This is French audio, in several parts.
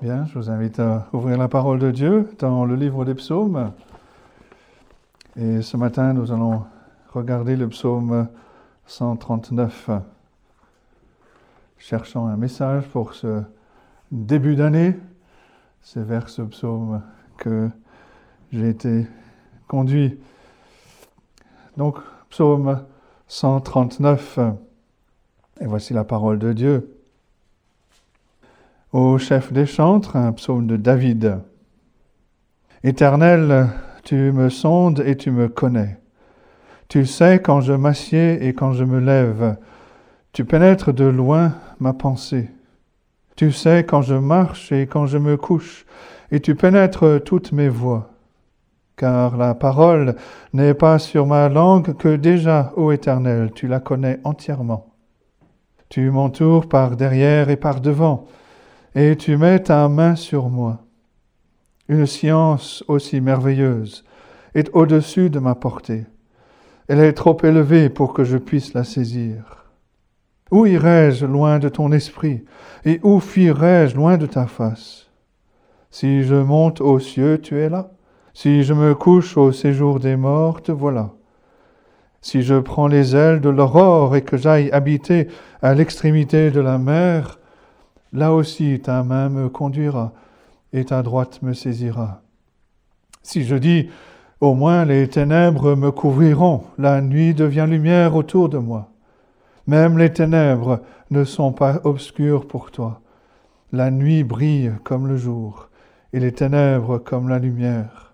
Bien, je vous invite à ouvrir la parole de Dieu dans le livre des psaumes. Et ce matin, nous allons regarder le psaume 139, cherchant un message pour ce début d'année. C'est vers ce psaume que j'ai été conduit. Donc, psaume 139, et voici la parole de Dieu. Au chef des chantres, un psaume de David. Éternel, tu me sondes et tu me connais. Tu sais quand je m'assieds et quand je me lève. Tu pénètres de loin ma pensée. Tu sais quand je marche et quand je me couche, et tu pénètres toutes mes voies. Car la parole n'est pas sur ma langue que déjà, ô Éternel, tu la connais entièrement. Tu m'entoures par derrière et par devant, et tu mets ta main sur moi. Une science aussi merveilleuse est au-dessus de ma portée. Elle est trop élevée pour que je puisse la saisir. Où irais-je loin de ton esprit, et où fuirais-je loin de ta face? Si je monte aux cieux, tu es là. Si je me couche au séjour des morts, te voilà. Si je prends les ailes de l'aurore et que j'aille habiter à l'extrémité de la mer, là aussi ta main me conduira et ta droite me saisira. Si je dis, au moins les ténèbres me couvriront, la nuit devient lumière autour de moi. Même les ténèbres ne sont pas obscures pour toi. La nuit brille comme le jour et les ténèbres comme la lumière.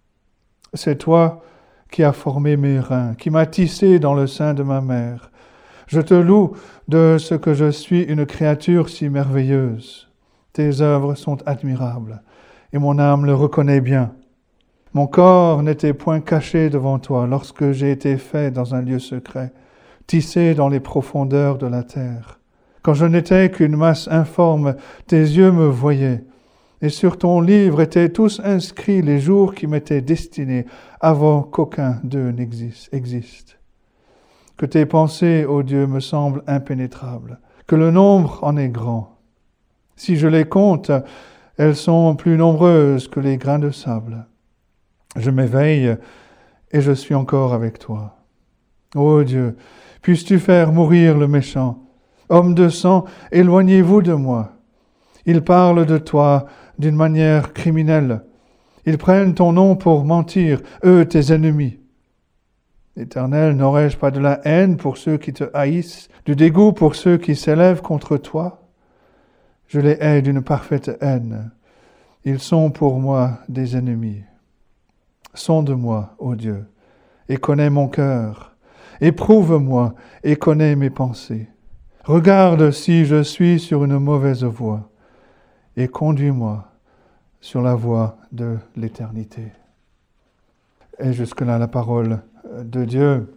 C'est toi qui as formé mes reins, qui m'as tissé dans le sein de ma mère. Je te loue de ce que je suis une créature si merveilleuse. Tes œuvres sont admirables, et mon âme le reconnaît bien. Mon corps n'était point caché devant toi lorsque j'ai été fait dans un lieu secret, tissé dans les profondeurs de la terre. Quand je n'étais qu'une masse informe, tes yeux me voyaient, et sur ton livre étaient tous inscrits les jours qui m'étaient destinés avant qu'aucun d'eux n'existe. Que tes pensées, ô Dieu, me semblent impénétrables, que le nombre en est grand. Si je les compte, elles sont plus nombreuses que les grains de sable. Je m'éveille et je suis encore avec toi. Ô Dieu, puisses-tu faire mourir le méchant? Homme de sang, éloignez-vous de moi. Ils parlent de toi d'une manière criminelle. Ils prennent ton nom pour mentir, eux, tes ennemis. Éternel, n'aurais-je pas de la haine pour ceux qui te haïssent, du dégoût pour ceux qui s'élèvent contre toi? Je les hais d'une parfaite haine. Ils sont pour moi des ennemis. Sonde-moi, ô Dieu, et connais mon cœur. Éprouve-moi et connais mes pensées. Regarde si je suis sur une mauvaise voie, et conduis-moi sur la voie de l'éternité. Et jusque-là, la parole de Dieu.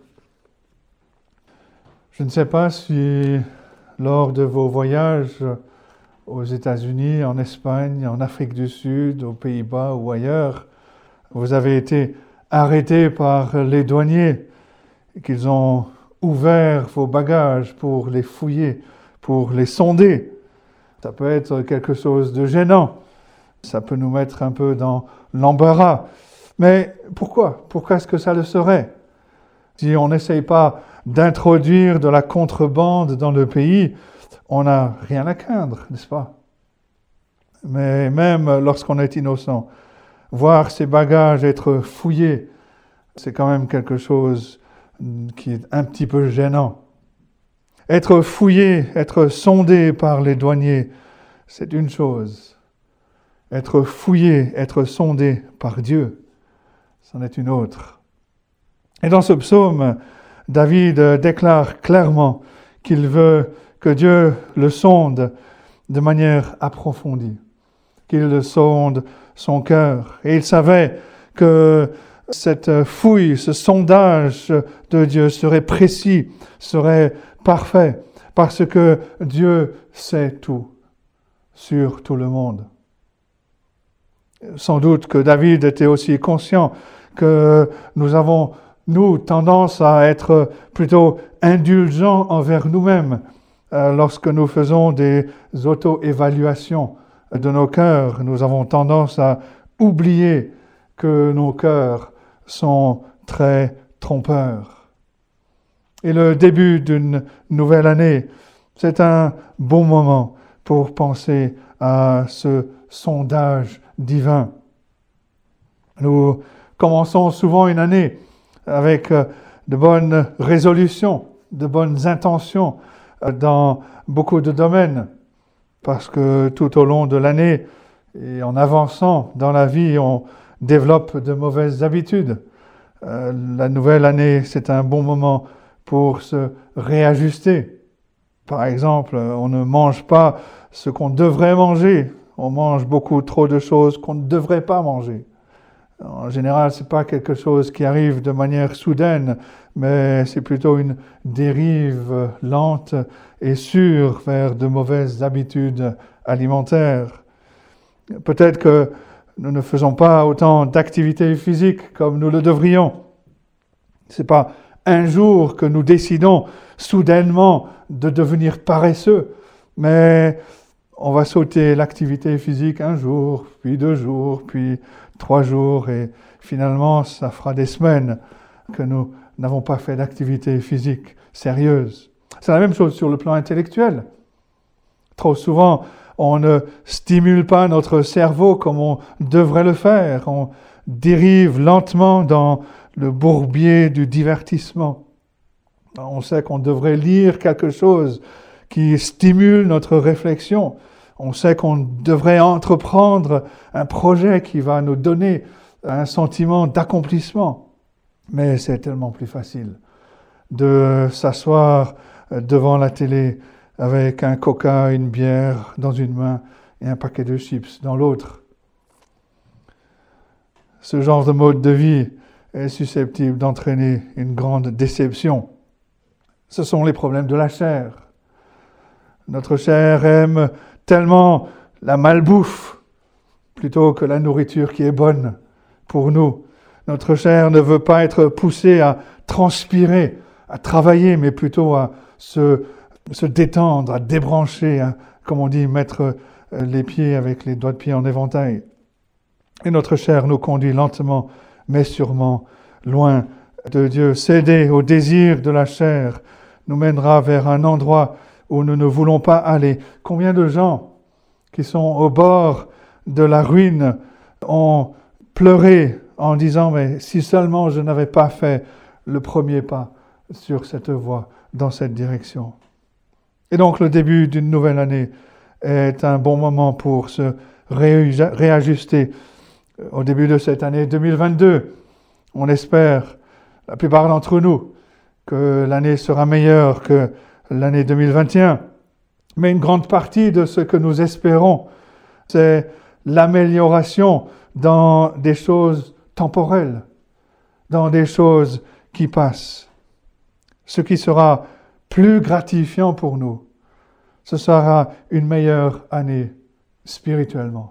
Je ne sais pas si lors de vos voyages aux États-Unis, en Espagne, en Afrique du Sud, aux Pays-Bas ou ailleurs, vous avez été arrêtés par les douaniers, qu'ils ont ouvert vos bagages pour les fouiller, pour les sonder. Ça peut être quelque chose de gênant. Ça peut nous mettre un peu dans l'embarras. Mais pourquoi? Pourquoi est-ce que ça le serait? Si on n'essaye pas d'introduire de la contrebande dans le pays, on n'a rien à craindre, n'est-ce pas? Mais même lorsqu'on est innocent, voir ses bagages être fouillés, c'est quand même quelque chose qui est un petit peu gênant. Être fouillé, être sondé par les douaniers, c'est une chose. Être fouillé, être sondé par Dieu, c'en est une autre. Et dans ce psaume, David déclare clairement qu'il veut que Dieu le sonde de manière approfondie, qu'il sonde son cœur. Et il savait que cette fouille, ce sondage de Dieu serait précis, serait parfait, parce que Dieu sait tout sur tout le monde. Sans doute que David était aussi conscient que nous avons, tendance à être plutôt indulgents envers nous-mêmes lorsque nous faisons des auto-évaluations de nos cœurs. Nous avons tendance à oublier que nos cœurs sont très trompeurs. Et le début d'une nouvelle année, c'est un bon moment pour penser à ce sondage divin. Nous commençons souvent une année avec de bonnes résolutions, de bonnes intentions dans beaucoup de domaines, parce que tout au long de l'année et en avançant dans la vie, on développe de mauvaises habitudes. La nouvelle année, c'est un bon moment pour se réajuster. Par exemple, on ne mange pas ce qu'on devrait manger. On mange beaucoup trop de choses qu'on ne devrait pas manger. En général, ce n'est pas quelque chose qui arrive de manière soudaine, mais c'est plutôt une dérive lente et sûre vers de mauvaises habitudes alimentaires. Peut-être que nous ne faisons pas autant d'activités physiques comme nous le devrions. Ce n'est pas un jour que nous décidons soudainement de devenir paresseux, mais on va sauter l'activité physique un jour, puis 2 jours, puis 3 jours, et finalement, ça fera des semaines que nous n'avons pas fait d'activité physique sérieuse. C'est la même chose sur le plan intellectuel. Trop souvent, on ne stimule pas notre cerveau comme on devrait le faire. On dérive lentement dans le bourbier du divertissement. On sait qu'on devrait lire quelque chose qui stimule notre réflexion. On sait qu'on devrait entreprendre un projet qui va nous donner un sentiment d'accomplissement. Mais c'est tellement plus facile de s'asseoir devant la télé avec un coca, une bière dans une main et un paquet de chips dans l'autre. Ce genre de mode de vie est susceptible d'entraîner une grande déception. Ce sont les problèmes de la chair. Notre chair aime tellement la malbouffe plutôt que la nourriture qui est bonne pour nous. Notre chair ne veut pas être poussée à transpirer, à travailler, mais plutôt à se détendre, à débrancher, à, comme on dit, mettre les pieds avec les doigts de pied en éventail. Et notre chair nous conduit lentement, mais sûrement, loin de Dieu. Céder au désir de la chair nous mènera vers un endroit où nous ne voulons pas aller. Combien de gens qui sont au bord de la ruine ont pleuré en disant « Mais si seulement je n'avais pas fait le premier pas sur cette voie, dans cette direction. » Et donc le début d'une nouvelle année est un bon moment pour se réajuster. Au début de cette année 2022, on espère, la plupart d'entre nous, que l'année sera meilleure que l'année 2021. Mais une grande partie de ce que nous espérons, c'est l'amélioration dans des choses temporelles, dans des choses qui passent. Ce qui sera plus gratifiant pour nous, ce sera une meilleure année spirituellement.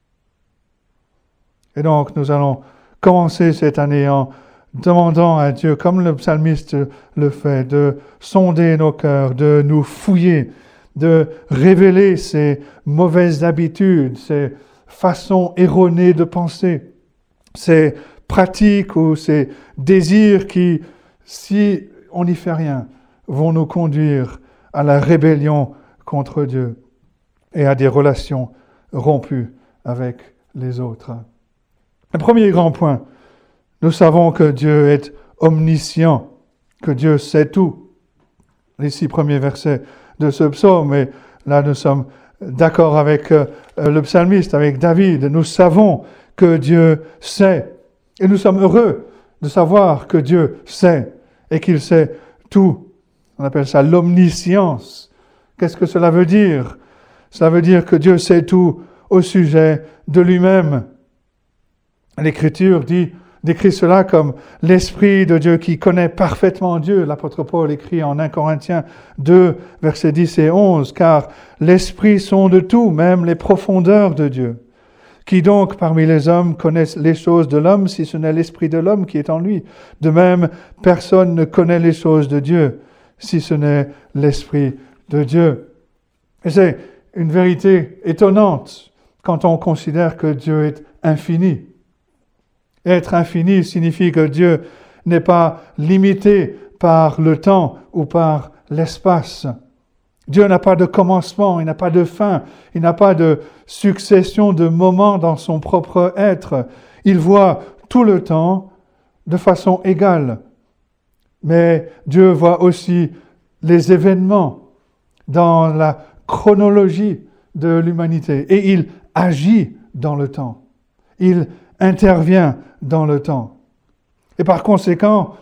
Et donc, nous allons commencer cette année en demandant à Dieu, comme le psalmiste le fait, de sonder nos cœurs, de nous fouiller, de révéler ces mauvaises habitudes, ces façons erronées de penser, ces pratiques ou ces désirs qui, si on n'y fait rien, vont nous conduire à la rébellion contre Dieu et à des relations rompues avec les autres. Le premier grand point, nous savons que Dieu est omniscient, que Dieu sait tout. Les 6 premiers versets de ce psaume, et là nous sommes d'accord avec le psalmiste, avec David. Nous savons que Dieu sait, et nous sommes heureux de savoir que Dieu sait, et qu'il sait tout. On appelle ça l'omniscience. Qu'est-ce que cela veut dire? Cela veut dire que Dieu sait tout au sujet de lui-même. L'Écriture décrit cela comme l'Esprit de Dieu qui connaît parfaitement Dieu. L'apôtre Paul écrit en 1 Corinthiens 2, versets 10 et 11, « Car l'Esprit sonde tout, même les profondeurs de Dieu. Qui donc parmi les hommes connaissent les choses de l'homme, si ce n'est l'Esprit de l'homme qui est en lui? De même, personne ne connaît les choses de Dieu, si ce n'est l'Esprit de Dieu. » Et c'est une vérité étonnante. quand on considère que Dieu est infini. Être infini signifie que Dieu n'est pas limité par le temps ou par l'espace. Dieu n'a pas de commencement, il n'a pas de fin, il n'a pas de succession de moments dans son propre être. Il voit tout le temps de façon égale. Mais Dieu voit aussi les événements dans la chronologie de l'humanité et il agit dans le temps. Il intervient dans le temps. Et par conséquent,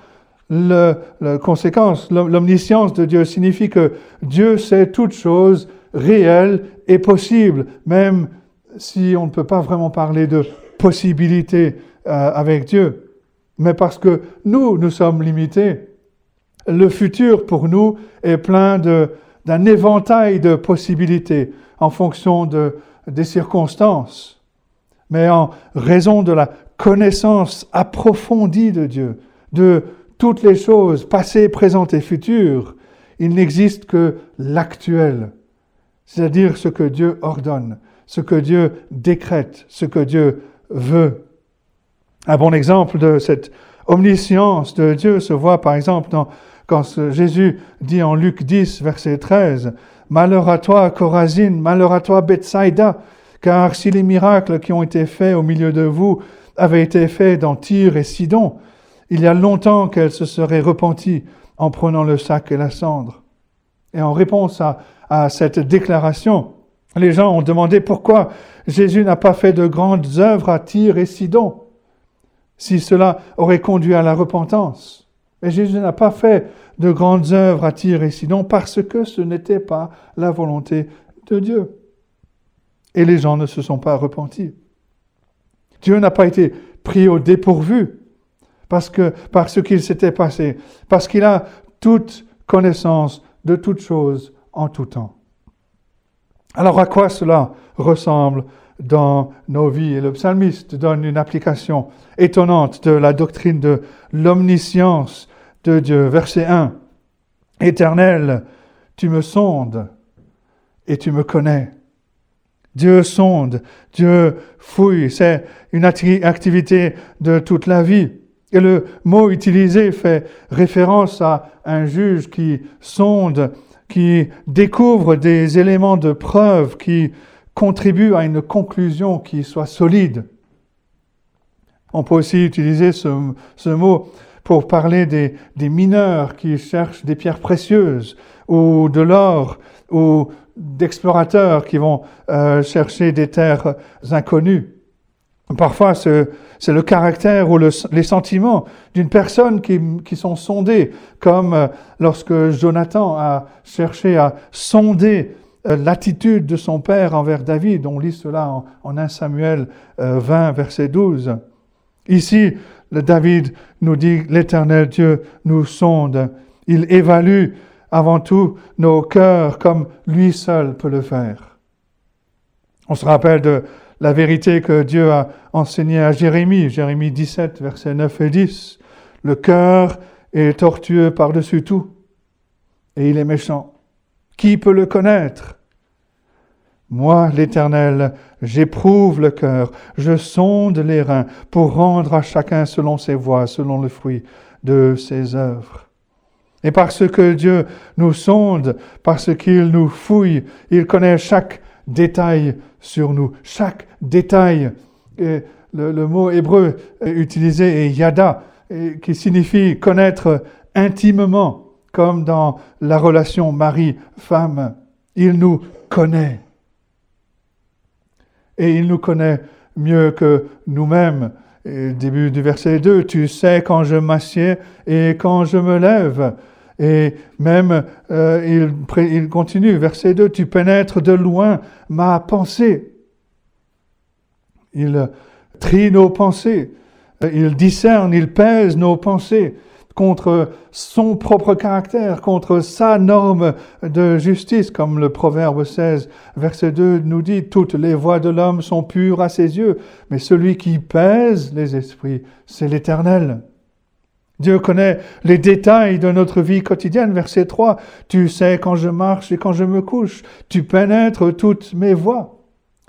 l'omniscience de Dieu signifie que Dieu sait toutes choses réelles et possibles, même si on ne peut pas vraiment parler de possibilité avec Dieu. Mais parce que nous sommes limités, le futur pour nous est plein d'un éventail de possibilités en fonction des circonstances. Mais en raison de la connaissance approfondie de Dieu, de toutes les choses, passées, présentes et futures, il n'existe que l'actuel, c'est-à-dire ce que Dieu ordonne, ce que Dieu décrète, ce que Dieu veut. Un bon exemple de cette omniscience de Dieu se voit par exemple quand Jésus dit en Luc 10, verset 13, « Malheur à toi, Chorazine, malheur à toi, Bethsaïda, car si les miracles qui ont été faits au milieu de vous avaient été faits dans Tyr et Sidon, il y a longtemps qu'elle se serait repentie en prenant le sac et la cendre. » Et en réponse à cette déclaration, les gens ont demandé pourquoi Jésus n'a pas fait de grandes œuvres à Tyr et Sidon, si cela aurait conduit à la repentance. Mais Jésus n'a pas fait de grandes œuvres à Tyr et Sidon parce que ce n'était pas la volonté de Dieu. Et les gens ne se sont pas repentis. Dieu n'a pas été pris au dépourvu par ce qu'il s'était passé, parce qu'il a toute connaissance de toutes choses en tout temps. Alors à quoi cela ressemble dans nos vies? Et le psalmiste donne une application étonnante de la doctrine de l'omniscience de Dieu. Verset 1. « Éternel, tu me sondes et tu me connais. » Dieu sonde, Dieu fouille, c'est une activité de toute la vie. Et le mot utilisé fait référence à un juge qui sonde, qui découvre des éléments de preuve, qui contribuent à une conclusion qui soit solide. On peut aussi utiliser ce mot pour parler des mineurs qui cherchent des pierres précieuses ou de l'or ou d'explorateurs qui vont chercher des terres inconnues. Parfois, c'est le caractère ou les sentiments d'une personne qui sont sondés, comme lorsque Jonathan a cherché à sonder l'attitude de son père envers David. On lit cela en 1 Samuel 20, verset 12. Ici, David nous dit « L'Éternel Dieu nous sonde. Il évalue avant tout nos cœurs comme lui seul peut le faire. » On se rappelle de la vérité que Dieu a enseignée à Jérémie 17, versets 9 et 10. « Le cœur est tortueux par-dessus tout, et il est méchant. Qui peut le connaître? Moi, l'Éternel, j'éprouve le cœur, je sonde les reins pour rendre à chacun selon ses voies, selon le fruit de ses œuvres. » Et parce que Dieu nous sonde, parce qu'il nous fouille, il connaît chaque détail sur nous, chaque détail. Et le mot hébreu utilisé est yada, qui signifie connaître intimement, comme dans la relation mari-femme. Il nous connaît. Et il nous connaît mieux que nous-mêmes. Et début du verset 2, « Tu sais quand je m'assieds et quand je me lève. » Et même, il continue, verset 2, « Tu pénètres de loin ma pensée. » Il trie nos pensées, il discerne, il pèse nos pensées contre son propre caractère, contre sa norme de justice, comme le Proverbe 16, verset 2 nous dit, « Toutes les voies de l'homme sont pures à ses yeux, mais celui qui pèse les esprits, c'est l'Éternel. » Dieu connaît les détails de notre vie quotidienne. Verset 3, « Tu sais quand je marche et quand je me couche, tu pénètres toutes mes voies. »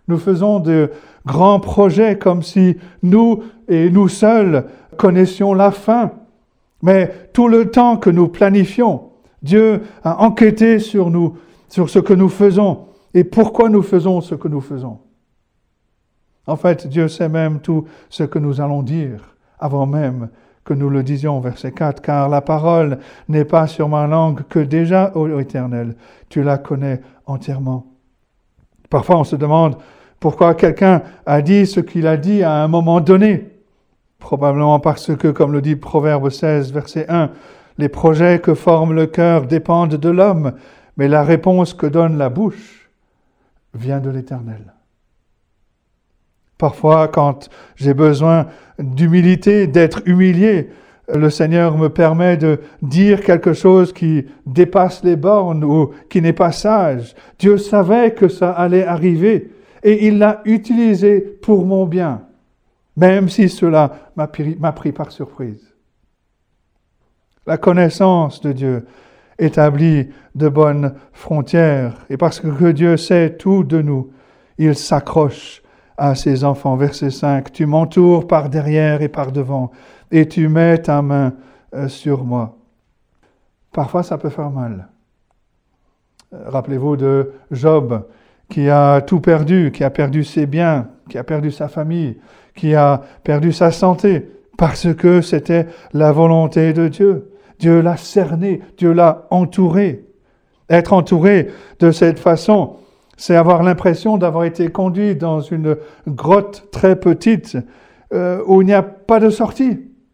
Nous faisons de grands projets comme si nous et nous seuls connaissions la fin. Mais tout le temps que nous planifions, Dieu a enquêté sur nous, sur ce que nous faisons et pourquoi nous faisons ce que nous faisons. En fait, Dieu sait même tout ce que nous allons dire avant même que nous le disions, verset 4, « Car la parole n'est pas sur ma langue que déjà, ô Éternel, tu la connais entièrement. » Parfois, on se demande pourquoi quelqu'un a dit ce qu'il a dit à un moment donné. Probablement parce que, comme le dit Proverbe 16, verset 1, « Les projets que forme le cœur dépendent de l'homme, mais la réponse que donne la bouche vient de l'Éternel. » Parfois, quand j'ai besoin d'humilité, d'être humilié, le Seigneur me permet de dire quelque chose qui dépasse les bornes ou qui n'est pas sage. Dieu savait que ça allait arriver et il l'a utilisé pour mon bien, même si cela m'a pris par surprise. La connaissance de Dieu établit de bonnes frontières et parce que Dieu sait tout de nous, il s'accroche à ses enfants. Verset 5, « Tu m'entoures par derrière et par devant, et tu mets ta main sur moi. » Parfois, ça peut faire mal. Rappelez-vous de Job, qui a tout perdu, qui a perdu ses biens, qui a perdu sa famille, qui a perdu sa santé, parce que c'était la volonté de Dieu. Dieu l'a cerné, Dieu l'a entouré. Être entouré de cette façon, c'est avoir l'impression d'avoir été conduit dans une grotte très petite où il n'y a pas de sortie.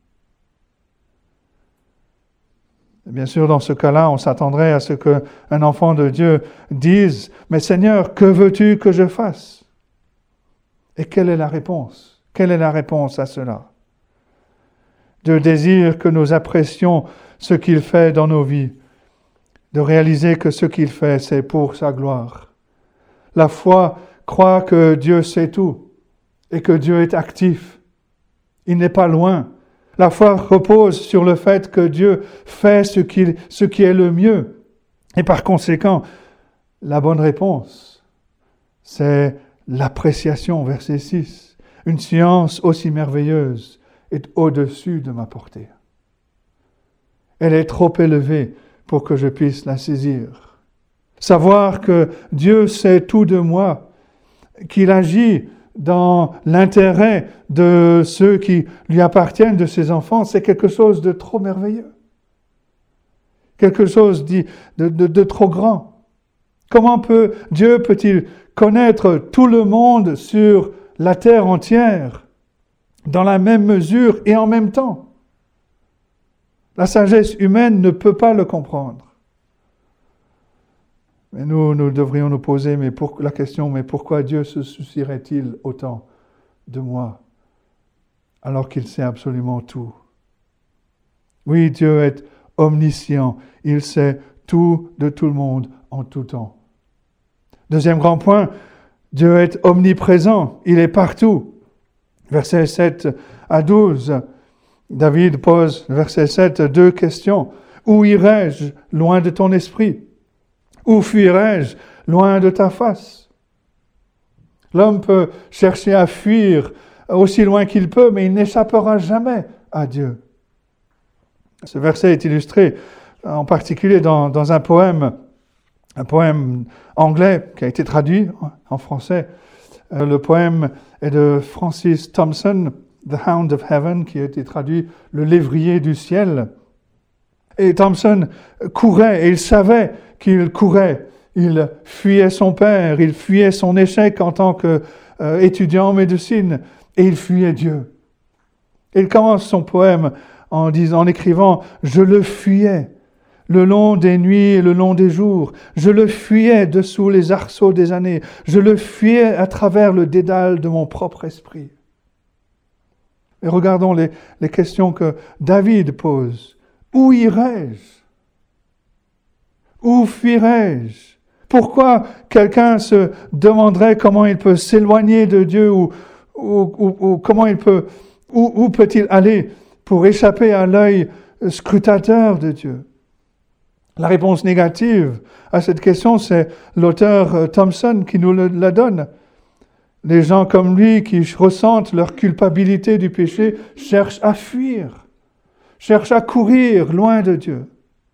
Et bien sûr, dans ce cas-là, on s'attendrait à ce qu'un enfant de Dieu dise « Mais Seigneur, que veux-tu que je fasse ?» Et quelle est la réponse? Quelle est la réponse à cela? Dieu désire que nous apprécions ce qu'il fait dans nos vies, de réaliser que ce qu'il fait, c'est pour sa gloire. La foi croit que Dieu sait tout et que Dieu est actif. Il n'est pas loin. La foi repose sur le fait que Dieu fait ce qui est le mieux. Et par conséquent, la bonne réponse, c'est l'appréciation, verset 6. Une science aussi merveilleuse est au-dessus de ma portée. Elle est trop élevée pour que je puisse la saisir. Savoir que Dieu sait tout de moi, qu'il agit dans l'intérêt de ceux qui lui appartiennent, de ses enfants, c'est quelque chose de trop merveilleux. Quelque chose de trop grand. Comment Dieu peut-il connaître tout le monde sur la terre entière, dans la même mesure et en même temps? La sagesse humaine ne peut pas le comprendre. Mais nous devrions nous poser la question, mais pourquoi Dieu se soucierait-il autant de moi, alors qu'il sait absolument tout? Oui, Dieu est omniscient, il sait tout de tout le monde en tout temps. Deuxième grand point, Dieu est omniprésent, il est partout. Versets 7 à 12, David pose, verset 7, 2 questions. Où irai-je loin de ton esprit? Où fuirai-je loin de ta face? L'homme peut chercher à fuir aussi loin qu'il peut, mais il n'échappera jamais à Dieu. Ce verset est illustré en particulier dans un poème anglais qui a été traduit en français. Le poème est de Francis Thompson, The Hound of Heaven, qui a été traduit Le lévrier du ciel. Et Thompson courait, et il savait qu'il courait. Il fuyait son père, il fuyait son échec en tant qu'étudiant en médecine, et il fuyait Dieu. Il commence son poème en écrivant « Je le fuyais, le long des nuits et le long des jours. Je le fuyais dessous les arceaux des années. Je le fuyais à travers le dédale de mon propre esprit. » Et regardons les questions que David pose. Où irai-je? Où fuirai-je? Pourquoi quelqu'un se demanderait comment il peut s'éloigner de Dieu ou comment où peut-il aller pour échapper à l'œil scrutateur de Dieu? La réponse négative à cette question, c'est l'auteur Thompson qui nous la donne. Les gens comme lui qui ressentent leur culpabilité du péché cherchent à fuir, cherchent à courir loin de Dieu.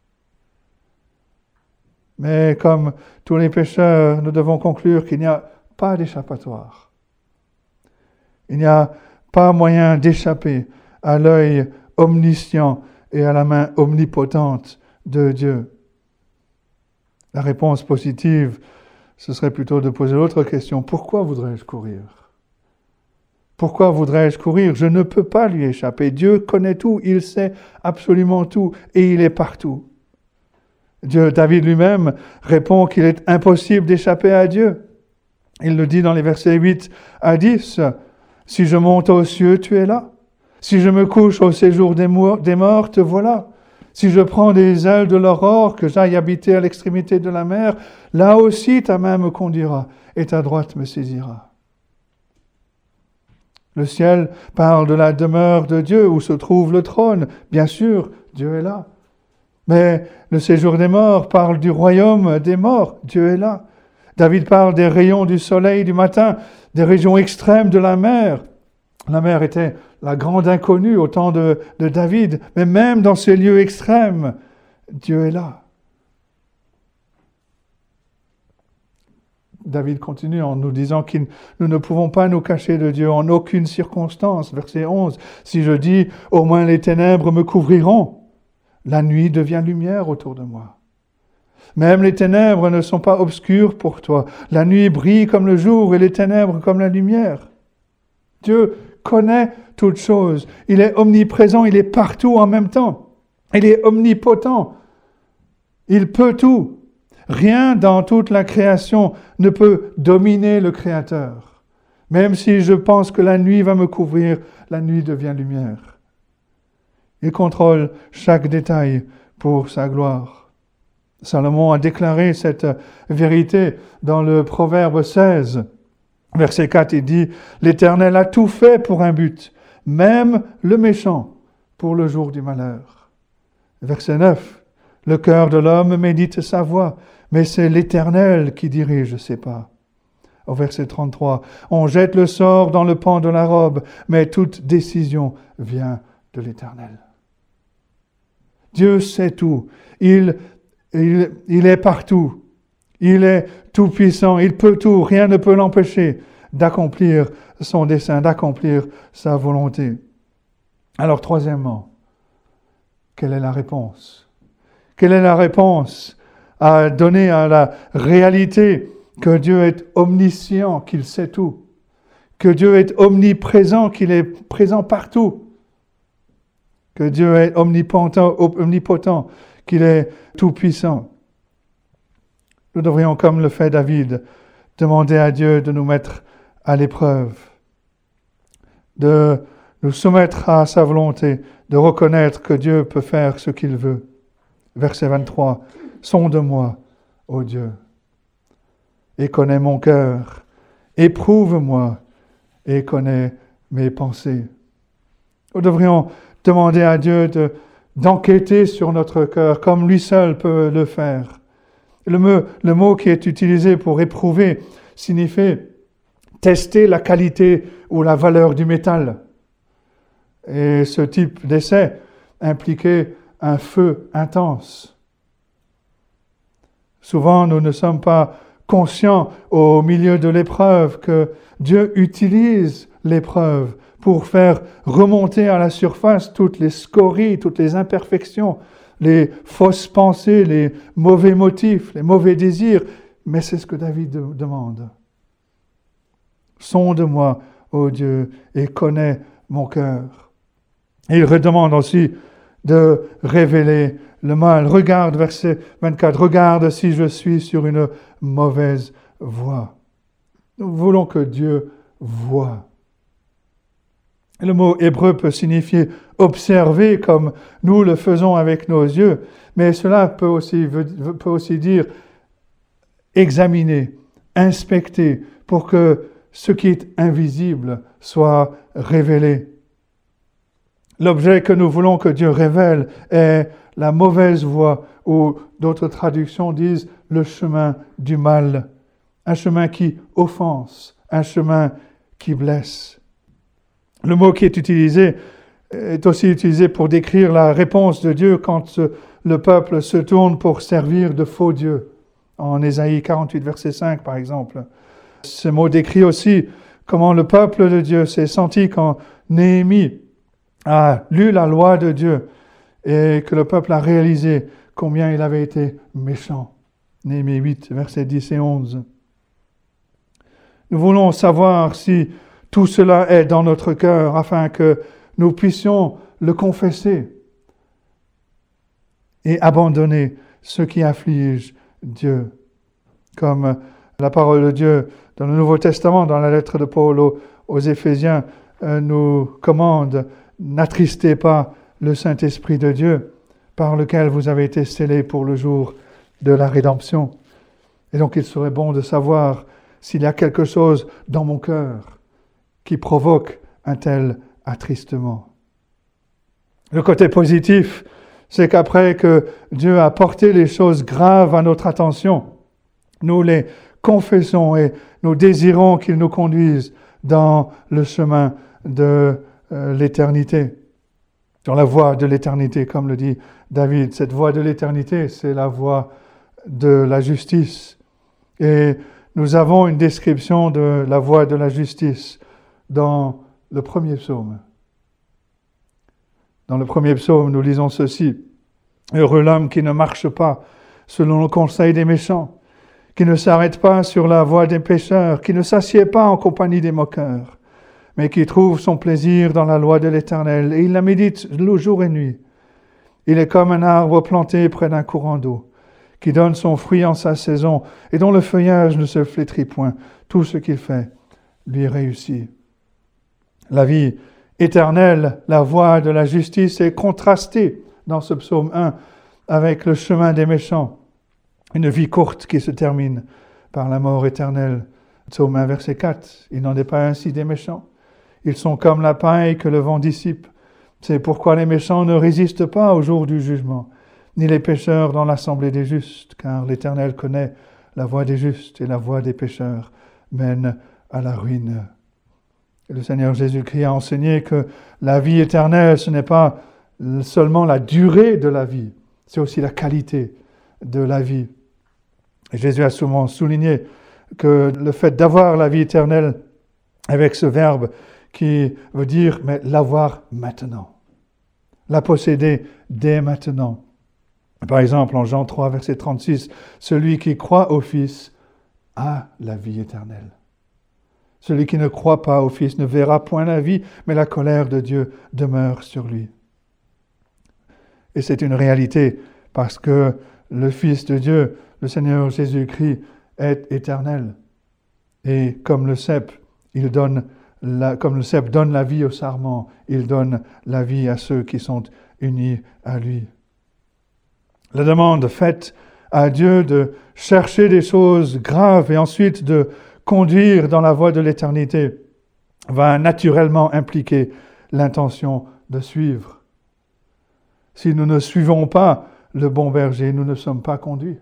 Mais comme tous les pécheurs, nous devons conclure qu'il n'y a pas d'échappatoire. Il n'y a pas moyen d'échapper à l'œil omniscient et à la main omnipotente de Dieu. La réponse positive, ce serait plutôt de poser l'autre question. Pourquoi voudrais-je courir? Pourquoi voudrais-je courir? Je ne peux pas lui échapper. Dieu connaît tout, il sait absolument tout et il est partout. David lui-même répond qu'il est impossible d'échapper à Dieu. Il le dit dans les versets 8 à 10. « Si je monte aux cieux, tu es là. Si je me couche au séjour des morts, te voilà. Si je prends des ailes de l'aurore, que j'aille habiter à l'extrémité de la mer, là aussi ta main me conduira et ta droite me saisira. » Le ciel parle de la demeure de Dieu où se trouve le trône. Bien sûr, Dieu est là. Mais le séjour des morts parle du royaume des morts. Dieu est là. David parle des rayons du soleil du matin, des régions extrêmes de la mer. La mer était la grande inconnue au temps de David. Mais même dans ces lieux extrêmes, Dieu est là. David continue en nous disant que nous ne pouvons pas nous cacher de Dieu en aucune circonstance. Verset 11. « Si je dis, au moins les ténèbres me couvriront. La nuit devient lumière autour de moi. Même les ténèbres ne sont pas obscures pour toi. La nuit brille comme le jour et les ténèbres comme la lumière. » Dieu connaît toutes choses. Il est omniprésent, il est partout en même temps. Il est omnipotent. Il peut tout. Rien dans toute la création ne peut dominer le Créateur. Même si je pense que la nuit va me couvrir, la nuit devient lumière. Il contrôle chaque détail pour sa gloire. Salomon a déclaré cette vérité dans le Proverbe 16. Verset 4, il dit « L'Éternel a tout fait pour un but, même le méchant pour le jour du malheur. » Verset 9, « Le cœur de l'homme médite sa voie, mais c'est l'Éternel qui dirige ses pas. » Au verset 33, « On jette le sort dans le pan de la robe, mais toute décision vient de l'Éternel. » Dieu sait tout. Il est partout. Il est tout-puissant. Il peut tout. Rien ne peut l'empêcher d'accomplir son dessein, d'accomplir sa volonté. Alors, troisièmement, quelle est la réponse? Quelle est la réponse à donner à la réalité que Dieu est omniscient, qu'il sait tout, que Dieu est omniprésent, qu'il est présent partout, que Dieu est omnipotent, qu'il est tout-puissant. Nous devrions, comme le fait David, demander à Dieu de nous mettre à l'épreuve, de nous soumettre à sa volonté, de reconnaître que Dieu peut faire ce qu'il veut. Verset 23, « Sonde-moi, ô Dieu, et connais mon cœur, éprouve-moi et connais mes pensées. » Nous devrions demander à Dieu d'enquêter sur notre cœur, comme lui seul peut le faire. Le mot qui est utilisé pour éprouver signifie tester la qualité ou la valeur du métal. Et ce type d'essai impliquait un feu intense. Souvent, nous ne sommes pas conscients au milieu de l'épreuve que Dieu utilise l'épreuve pour faire remonter à la surface toutes les scories, toutes les imperfections, les fausses pensées, les mauvais motifs, les mauvais désirs. Mais c'est ce que David demande. Sonde-moi, ô Dieu, et connais mon cœur. Et il redemande aussi de révéler le mal. Regarde, verset 24, regarde si je suis sur une mauvaise voie. Nous voulons que Dieu voie. Le mot hébreu peut signifier observer comme nous le faisons avec nos yeux, mais cela peut aussi dire examiner, inspecter, pour que ce qui est invisible soit révélé. L'objet que nous voulons que Dieu révèle est la mauvaise voie, ou d'autres traductions disent le chemin du mal, un chemin qui offense, un chemin qui blesse. Le mot qui est utilisé est aussi utilisé pour décrire la réponse de Dieu quand le peuple se tourne pour servir de faux dieux. En Ésaïe 48, verset 5, par exemple. Ce mot décrit aussi comment le peuple de Dieu s'est senti quand Néhémie a lu la loi de Dieu et que le peuple a réalisé combien il avait été méchant. Néhémie 8, versets 10 et 11. Nous voulons savoir si tout cela est dans notre cœur afin que nous puissions le confesser et abandonner ce qui afflige Dieu. Comme la parole de Dieu dans le Nouveau Testament, dans la lettre de Paul aux Éphésiens, nous commande « N'attristez pas le Saint-Esprit de Dieu, par lequel vous avez été scellés pour le jour de la rédemption. » Et donc il serait bon de savoir s'il y a quelque chose dans mon cœur qui provoque un tel attristement. Le côté positif, c'est qu'après que Dieu a porté les choses graves à notre attention, nous les confessons et nous désirons qu'il nous conduise dans le chemin de l'éternité, dans la voie de l'éternité, comme le dit David. Cette voie de l'éternité, c'est la voie de la justice. Et nous avons une description de la voie de la justice dans le premier psaume. Dans le premier psaume, nous lisons ceci. « Heureux l'homme qui ne marche pas selon le conseil des méchants, qui ne s'arrête pas sur la voie des pécheurs, qui ne s'assied pas en compagnie des moqueurs, mais qui trouve son plaisir dans la loi de l'Éternel, et il la médite le jour et nuit. Il est comme un arbre planté près d'un courant d'eau, qui donne son fruit en sa saison, et dont le feuillage ne se flétrit point. Tout ce qu'il fait lui réussit. » La vie éternelle, la voie de la justice est contrastée dans ce psaume 1 avec le chemin des méchants. Une vie courte qui se termine par la mort éternelle. Psaume 1, verset 4. Il n'en est pas ainsi des méchants. Ils sont comme la paille que le vent dissipe. C'est pourquoi les méchants ne résistent pas au jour du jugement, ni les pécheurs dans l'assemblée des justes, car l'Éternel connaît la voie des justes et la voie des pécheurs mène à la ruine. Et le Seigneur Jésus-Christ a enseigné que la vie éternelle, ce n'est pas seulement la durée de la vie, c'est aussi la qualité de la vie. Et Jésus a souvent souligné que le fait d'avoir la vie éternelle avec ce verbe qui veut dire mais l'avoir maintenant, la posséder dès maintenant. Par exemple, en Jean 3, verset 36, « Celui qui croit au Fils a la vie éternelle. Celui qui ne croit pas au Fils ne verra point la vie, mais la colère de Dieu demeure sur lui. » Et c'est une réalité parce que le Fils de Dieu, le Seigneur Jésus-Christ, est éternel. Et comme le cep, donne la vie au sarment, il donne la vie à ceux qui sont unis à lui. La demande faite à Dieu de chercher des choses graves et ensuite de conduire dans la voie de l'éternité va naturellement impliquer l'intention de suivre. Si nous ne suivons pas le bon berger, nous ne sommes pas conduits.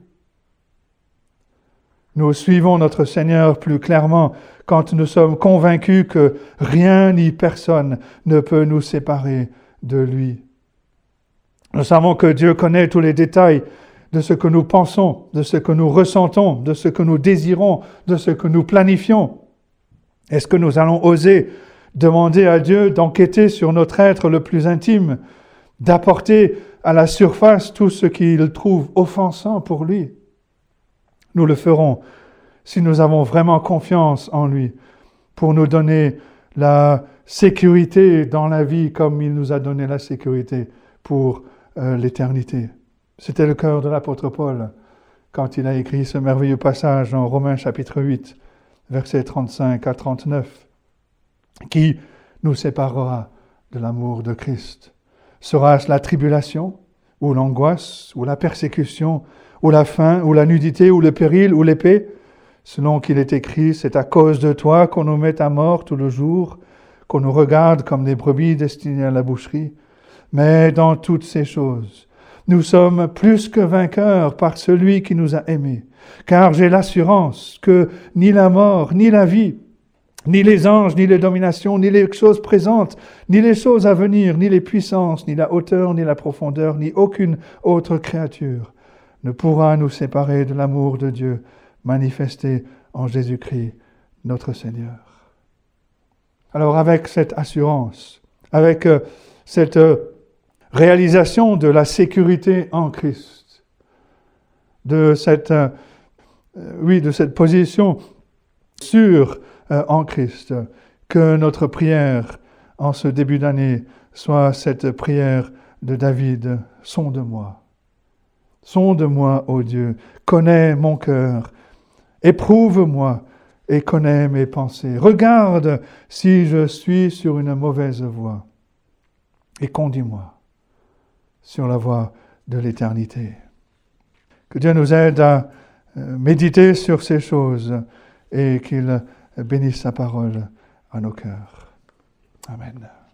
Nous suivons notre Seigneur plus clairement quand nous sommes convaincus que rien ni personne ne peut nous séparer de lui. Nous savons que Dieu connaît tous les détails de ce que nous pensons, de ce que nous ressentons, de ce que nous désirons, de ce que nous planifions. Est-ce que nous allons oser demander à Dieu d'enquêter sur notre être le plus intime, d'apporter à la surface tout ce qu'il trouve offensant pour lui? Nous le ferons si nous avons vraiment confiance en lui pour nous donner la sécurité dans la vie comme il nous a donné la sécurité pour l'éternité. C'était le cœur de l'apôtre Paul quand il a écrit ce merveilleux passage en Romains chapitre 8, versets 35 à 39. Qui nous séparera de l'amour de Christ? Sera-ce la tribulation, ou l'angoisse, ou la persécution, ou la faim, ou la nudité, ou le péril, ou l'épée? Selon qu'il est écrit, c'est à cause de toi qu'on nous met à mort tout le jour, qu'on nous regarde comme des brebis destinées à la boucherie. Mais dans toutes ces choses, nous sommes plus que vainqueurs par celui qui nous a aimés. Car j'ai l'assurance que ni la mort, ni la vie, Ni les anges, ni les dominations, ni les choses présentes, ni les choses à venir, ni les puissances, ni la hauteur, ni la profondeur, ni aucune autre créature ne pourra nous séparer de l'amour de Dieu manifesté en Jésus-Christ, notre Seigneur. Alors avec cette assurance, avec cette réalisation de la sécurité en Christ, de cette position sûre en Christ, que notre prière en ce début d'année soit cette prière de David, sonde-moi, ô Dieu, connais mon cœur, éprouve-moi et connais mes pensées, regarde si je suis sur une mauvaise voie et conduis-moi sur la voie de l'éternité. Que Dieu nous aide à méditer sur ces choses et qu'il bénisse sa parole à nos cœurs. Amen.